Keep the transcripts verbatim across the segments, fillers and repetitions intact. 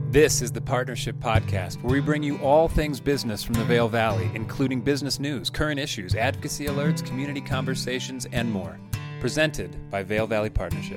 This is the Partnership Podcast, where we bring you all things business from the Vail Valley, including business news, current issues, advocacy alerts, community conversations, and more. Presented by Vail Valley Partnership.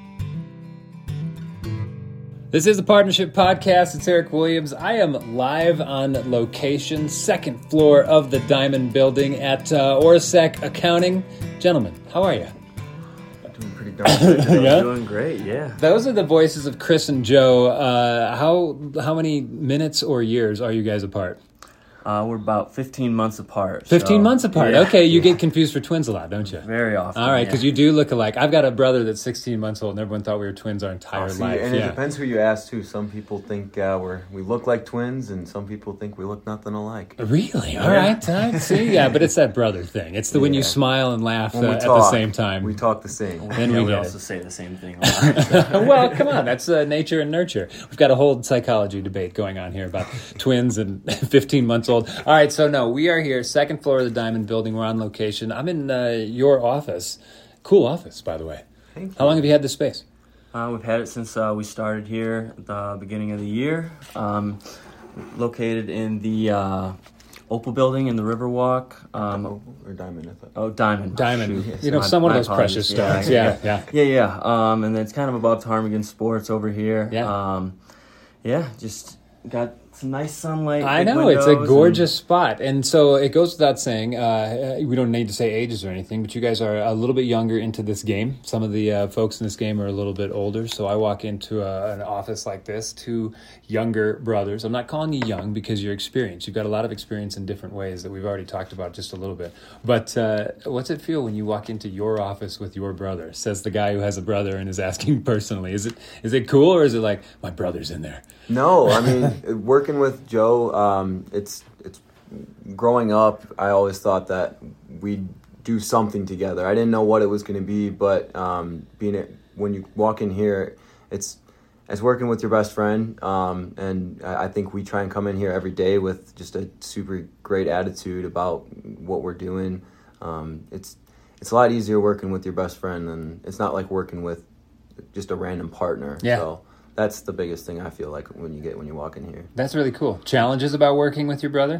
This is the Partnership Podcast. It's Eric Williams. I am live on location, second floor of the Diamond Building at uh, Orasek Accounting. Gentlemen, how are you? Doing pretty darn good. Yeah? Doing great, yeah. Those are the voices of Chris and Joe. Uh, how how many minutes or years are you guys apart? Uh, we're about fifteen months apart. fifteen so, months apart. Yeah, okay, you yeah. get confused for twins a lot, don't you? Very often. All right, because yeah. you do look alike. I've got a brother that's sixteen months old, and everyone thought we were twins our entire Oh, see, life. and yeah. it depends who you ask, too. Some people think uh, we're we look like twins, and some people think we look nothing alike. Really? All right. All right. See, yeah, but it's that brother thing. It's the when you Yeah. smile and laugh uh, When we at talk, the same time. We talk the same. Then yeah, we we get also it. say the same thing a lot. Well, come on. That's uh, nature and nurture. We've got a whole psychology debate going on here about twins and fifteen months old. All right. So, no, we are here, second floor of the Diamond Building. We're on location. I'm in uh, your office. Cool office, by the way. Thank you. How long have you had this space? Uh, we've had it since uh, we started here at the beginning of the year. Um, located in the uh, Opal Building in the Riverwalk. Um, Opal or Diamond, I thought. oh, Diamond. Diamond. Shoot. You know, My- some one of my those apologies. precious stones. Yeah, Yeah, yeah. yeah. Yeah, yeah. Um, and then it's kind of above Ptarmigan Sports over here. Yeah. Um, yeah, just got some nice sunlight. I big know, it's a windows, gorgeous spot. And so it goes without saying, uh, we don't need to say ages or anything, but you guys are a little bit younger into this game. Some of the uh, folks in this game are a little bit older. So I walk into a, an office like this, two younger brothers. I'm not calling you young because you're experienced. You've got a lot of experience in different ways that we've already talked about just a little bit. But uh, what's it feel when you walk into your office with your brother? Says the guy who has a brother and is asking personally. Is it is it cool or is it like, my brother's in there? No, I mean, working with Joe, um, it's it's growing up, I always thought that we'd do something together. I didn't know what it was going to be, but um, being it, when you walk in here, it's it's working with your best friend, um, and I, I think we try and come in here every day with just a super great attitude about what we're doing. Um, it's it's a lot easier working with your best friend, and it's not like working with just a random partner. Yeah. So that's the biggest thing I feel like when you get when you walk in here. That's really cool. Challenges about working with your brother?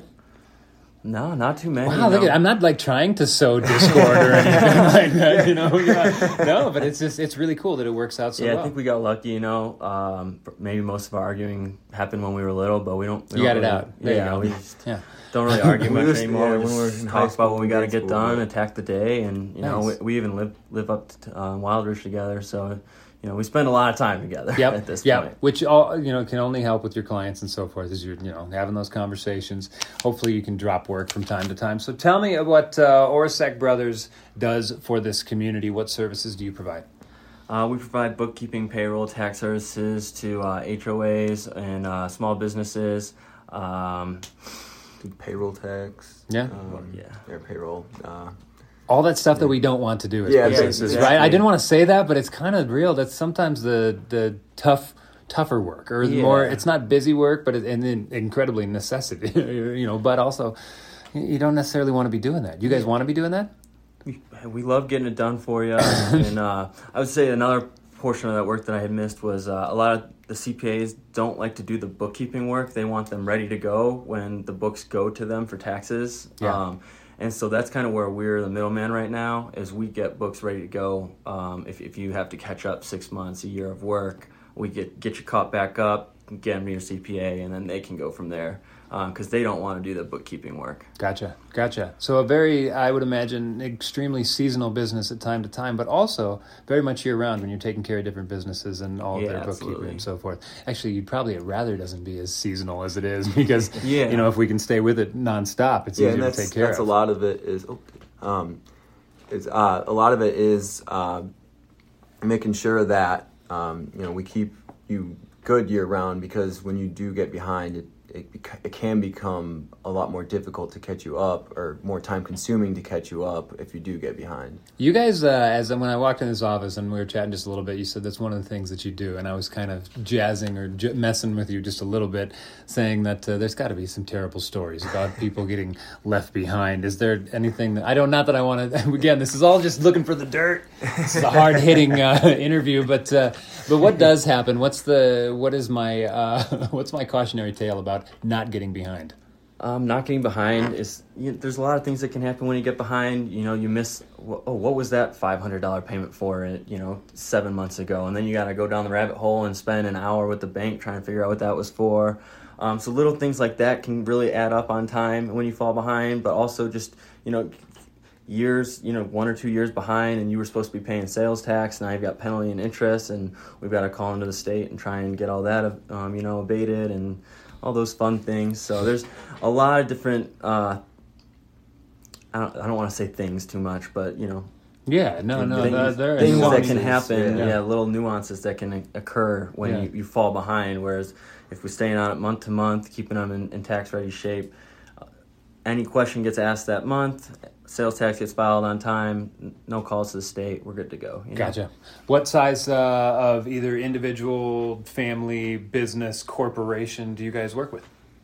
No, not too many. Wow, look no. at I'm not like trying to sow discord or anything like that, you know. Yeah. No, but it's just it's really cool that it works out so yeah, well. I think we got lucky, you know. Um, maybe most of our arguing happened when we were little, but we don't. We You don't got it really, out. There you yeah, go. we just Yeah. don't really argue We much was- anymore. yeah, we when we were just in talk high about school, what we got to grade get school, done, yeah. attack the day, and you know, we, Nice. we even live live up to uh, Wildridge together. So, you know, we spend a lot of time together Yep. at this yep. point. Which all you know can only help with your clients and so forth as you're you know having those conversations. Hopefully, you can drop work from time to time. So, tell me what uh, Orasek Brothers does for this community. What services do you provide? Uh, we provide bookkeeping, payroll, tax services to uh, H O As and uh, small businesses. Um, Do payroll tax. Yeah. Um, Yeah. Their payroll. Uh, All that stuff that we don't want to do as Yeah, businesses, exactly. right? I didn't want to say that, but it's kind of real. That's sometimes the the tough, tougher work, or the Yeah. more. It's not busy work, but it, and then incredibly necessity, you know. But also, you don't necessarily want to be doing that. You guys want to be doing that? we, we love getting it done for you. and uh, I would say another portion of that work that I had missed was uh, a lot of the C P As don't like to do the bookkeeping work. They want them ready to go when the books go to them for taxes. Yeah. Um, and so that's kind of where we're the middleman right now, is we get books ready to go. Um, if, if you have to catch up six months, a year of work, we get, get you caught back up, get them to your C P A, and then they can go from there. Because they don't want to do the bookkeeping work. Gotcha, gotcha. So a very, I would imagine, extremely seasonal business at time to time, but also very much year-round when you're taking care of different businesses and all of Yeah, their bookkeeping absolutely. and so forth. Actually, you'd probably rather doesn't be as seasonal as it is because, Yeah. you know, if we can stay with it nonstop, it's yeah, easier and that's to take care that's of. a lot of it is. Oh, um, it's uh, a lot of it is uh, making sure that um, you know we keep you good year round, because when you do get behind, it it, bec- it can become a lot more difficult to catch you up, or more time consuming to catch you up if you do get behind. You guys, uh, as when I walked in this office and we were chatting just a little bit, you said that's one of the things that you do, and I was kind of jazzing or j- messing with you just a little bit, saying that uh, there's got to be some terrible stories about people getting left behind. Is there anything that I don't? Not that I want to. Again, this is all just looking for the dirt. This is a hard hitting uh, interview, but uh, but what does happen? What's the what is my uh, what's my cautionary tale about not getting behind? Um, not getting behind is, you know, there's a lot of things that can happen when you get behind. You know, you miss, oh, what was that five hundred dollars payment for, you know, seven months ago? And then you got to go down the rabbit hole and spend an hour with the bank trying to figure out what that was for. Um, so little things like that can really add up on time when you fall behind, but also just, you know, years, you know, one or two years behind, and you were supposed to be paying sales tax. Now you've got penalty and interest, and we've got to call into the state and try and get all that, um, you know, abated, and all those fun things. So there's a lot of different, uh, I don't, I don't want to say things too much, but, you know. Yeah, no, no, things, there, there things are that can happen, yeah. yeah, little nuances that can occur when Yeah. you, you fall behind, whereas if we're staying on it month to month, keeping them in, in tax-ready shape, uh, any question gets asked that month, sales tax gets filed on time, no calls to the state, we're good to go. You know? Gotcha. What size uh, of either individual, family, business, corporation do you guys work with?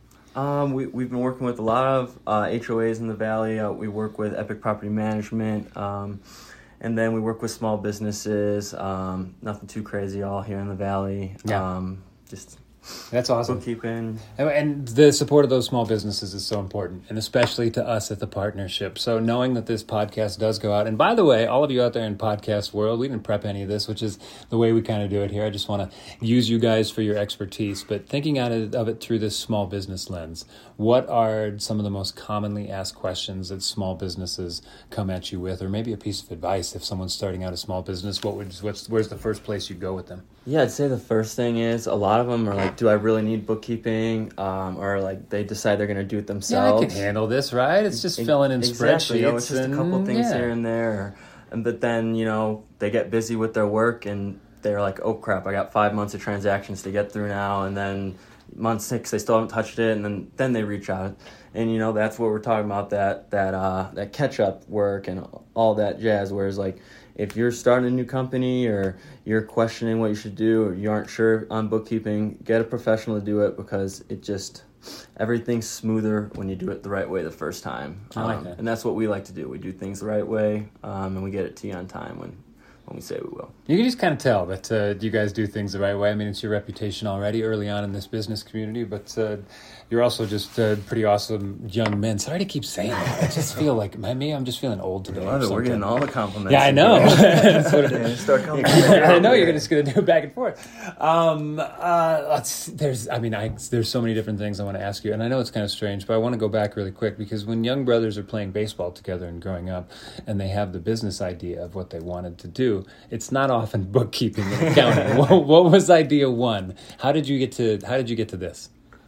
Um, we, we've been working with a lot of uh, H O As in the Valley. Uh, we work with Epic Property Management, um, and then we work with small businesses, um, nothing too crazy all here in the Valley. Yeah. Um, just That's awesome. bookkeeping. And the support of those small businesses is so important, and especially to us at the partnership. So knowing that this podcast does go out, and by the way, all of you out there in podcast world, we didn't prep any of this, which is the way we kind of do it here. I just want to use you guys for your expertise, but thinking out of it through this small business lens, what are some of the most commonly asked questions that small businesses come at you with, or maybe a piece of advice if someone's starting out a small business? What would what's where's the first place you go with them? Yeah, I'd say the first thing is a lot of them are like, do I really need bookkeeping? Um, or like they decide they're going to do it Yeah, themselves. I can handle this, right? It's just Ex- filling in exactly, spreadsheets. you know, it's just and, a couple things yeah. here and there. And but then, you know, they get busy with their work and they're like, oh crap, I got five months of transactions to get through now. And then month six, they still haven't touched it. And then, then they reach out. And, you know, that's what we're talking about, that that uh, that catch-up work and all that jazz. Whereas, like, if you're starting a new company or you're questioning what you should do or you aren't sure on bookkeeping, get a professional to do it, because it just, everything's smoother when you do it the right way the first time. I like Um, that. And that's what we like to do. We do things the right way, um, and we get it to you on time when, when we say we will. You can just kind of tell that uh, you guys do things the right way. I mean, it's your reputation already early on in this business community, but uh, you're also just uh, pretty awesome young men. Sorry to keep saying that. I just feel like, me, I'm just feeling old today. Love or it. We're getting something. all the compliments. Yeah, I know. That's what it Yeah, is. start coming. I know you're just going to do it back and forth. Um, uh, let's, there's, I mean, I, there's so many different things I want to ask you, and I know it's kind of strange, but I want to go back really quick, because when young brothers are playing baseball together and growing up, and they have the business idea of what they wanted to do, it's not often bookkeeping and accounting. what, what was idea one? How did you get to? How did you get to this?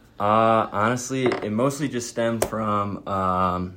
Uh, honestly, it mostly just stemmed from, um,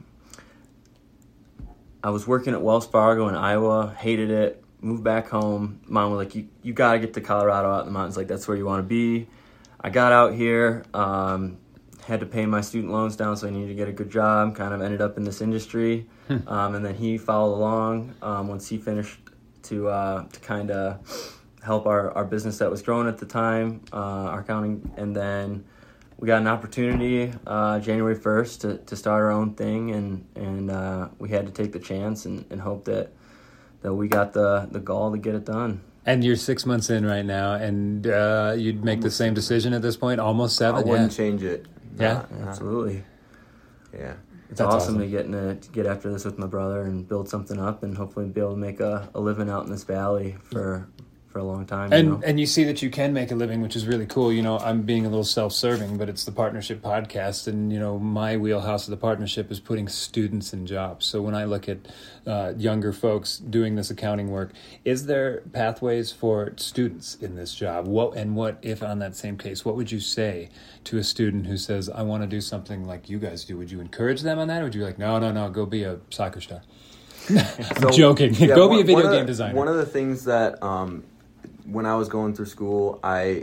I was working at Wells Fargo in Iowa, hated it, moved back home. Mom was like, you, you got to get to Colorado, out in the mountains. Like, that's where you want to be. I got out here, um, had to pay my student loans down, so I needed to get a good job, kind of ended up in this industry. Hmm. Um, and then he followed along um, once he finished to uh, to kind of help our, our business that was growing at the time, uh, our accounting, and then we got an opportunity uh, January first to, to start our own thing, and and uh, we had to take the chance and, and hope that that we got the, the gall to get it done. And you're six months in right now, and uh, you'd make the same decision at this point, almost seven? I wouldn't yeah. change it. Yeah? Not- not- Absolutely. Yeah. It's That's awesome, awesome. to get in a, to get after this with my brother and build something up and hopefully be able to make a, a living out in this valley for for a long time. And you know? and you see that you can make a living, which is really cool. You know, I'm being a little self-serving, but it's the partnership podcast, and you know, my wheelhouse of the partnership is putting students in jobs. So when I look at uh, younger folks doing this accounting work, is there pathways for students in this job? What and what if on that same case, what would you say to a student who says, "I want to do something like you guys do"? Would you encourage them on that, or would you be like, "No, no, no, go be a soccer star"? I'm So, joking. yeah, go one- be a video one of game the- designer. One of the things that um, when I was going through school, I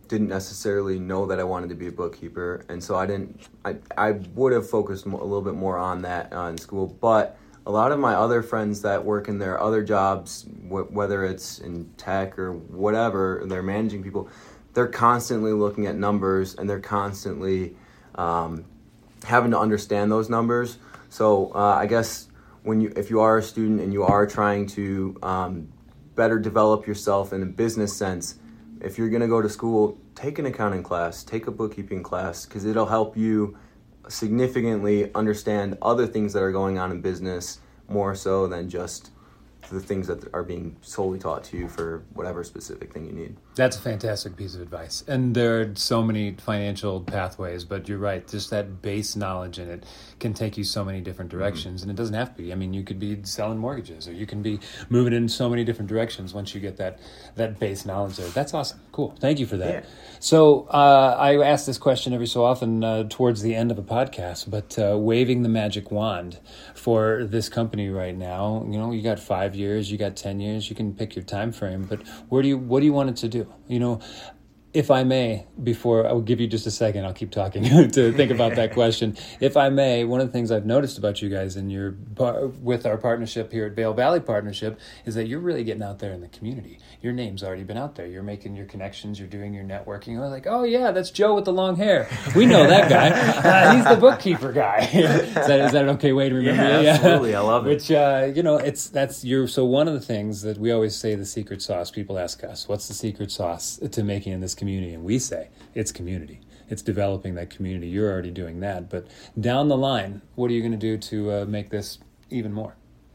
didn't necessarily know that I wanted to be a bookkeeper, and so I didn't. I I would have focused more, a little bit more on that uh, in school. But a lot of my other friends that work in their other jobs, wh- whether it's in tech or whatever, they're managing people. They're constantly looking at numbers, and they're constantly um, having to understand those numbers. So uh, I guess when you, if you are a student and you are trying to um, better develop yourself in a business sense, if you're going to go to school, take an accounting class, take a bookkeeping class, because it'll help you significantly understand other things that are going on in business more so than just the things that are being solely taught to you for whatever specific thing you need. That's a fantastic piece of advice. And there are so many financial pathways, but you're right. Just that base knowledge in it can take you so many different directions. Mm-hmm. And it doesn't have to be. I mean, you could be selling mortgages, or you can be moving in so many different directions once you get that, that base knowledge there. That's awesome. Cool. Thank you for that. Yeah. So uh, I ask this question every so often uh, towards the end of a podcast, but uh, waving the magic wand for this company right now, you know, you got five years, you got ten years, you can pick your time frame, but where do you, what do you want it to do? You know, if I may, before I will give you just a second, I'll keep talking to think about that question. If I may, one of the things I've noticed about you guys in your with our partnership here at Vail Valley Partnership is that you're really getting out there in the community. Your name's already been out there. You're making your connections. You're doing your networking. You're like, oh yeah, that's Joe with the long hair. We know that guy. Uh, he's the bookkeeper guy. is, that, is that an okay way to remember? Yeah, it? absolutely. I love it. Which uh, you know, it's that's your. So one of the things that we always say, the secret sauce. People ask us, what's the secret sauce to making in this community? And we say it's community. It's developing that community. You're already doing that. But down the line, what are you going to do to uh, make this even more?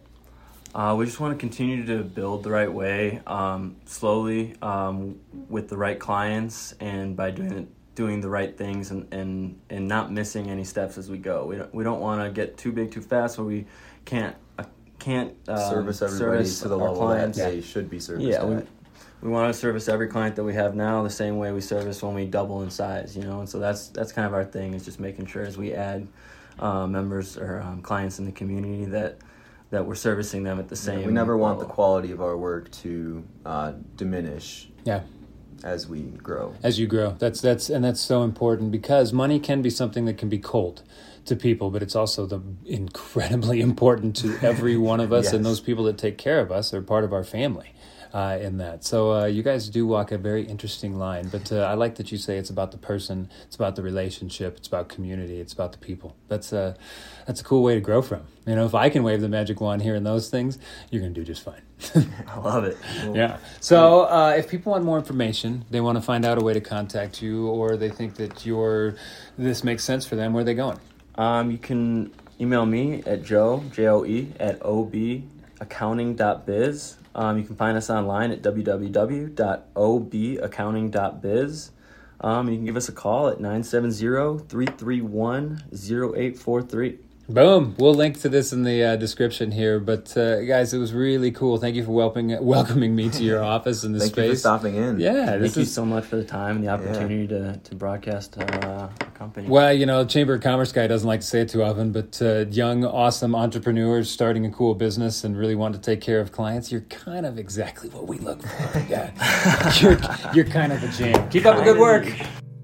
Uh, we just want to continue to build the right way, um, slowly, um, with the right clients, and by doing doing the right things, and, and, and not missing any steps as we go. We don't we don't want to get too big too fast, where we can't uh, can't um, service everybody service to the our level clients. that they should be serviced. Yeah, we, at. we want to service every client that we have now the same way we service when we double in size, you know. And so that's that's kind of our thing, is just making sure as we add uh, members or um, clients in the community that. that we're servicing them at the same yeah, we never want level. the quality of our work to uh, diminish Yeah. as we grow. As you grow. That's that's and that's so important, because money can be something that can be cold to people, but it's also the incredibly important to every one of us. Yes. And those people that take care of us are part of our family. Uh, in that. So uh, you guys do walk a very interesting line, but uh, I like that you say it's about the person, it's about the relationship, it's about community, it's about the people. That's a, that's a cool way to grow from. You know, if I can wave the magic wand here in those things, you're going to do just fine. I love it. Cool. Yeah. So uh, if people want more information, they want to find out a way to contact you, or they think that you're, this makes sense for them, where are they going? Um, you can email me at joe, J O E, at o b accounting dot biz. Um, you can find us online at w w w dot o b accounting dot biz. Um, you can give us a call at nine seven zero, three three one, zero eight four three. Boom. We'll link to this in the uh, description here. But uh, guys, it was really cool. Thank you for welcoming welcoming me to your office in this Thank space. Thank you for stopping in. Yeah. Thank this you is... so much for the time and the opportunity yeah. to, to broadcast uh, our company. Well, you know, Chamber of Commerce guy doesn't like to say it too often, but uh, young, awesome entrepreneurs starting a cool business and really want to take care of clients, you're kind of exactly what we look for. Yeah. you're, you're kind of a jam. Keep up the good work.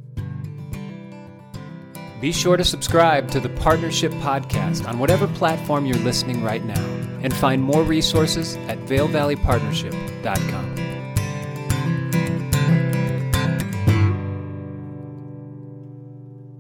Be sure to subscribe to the Partnership Podcast on whatever platform you're listening right now, and find more resources at vail valley partnership dot com.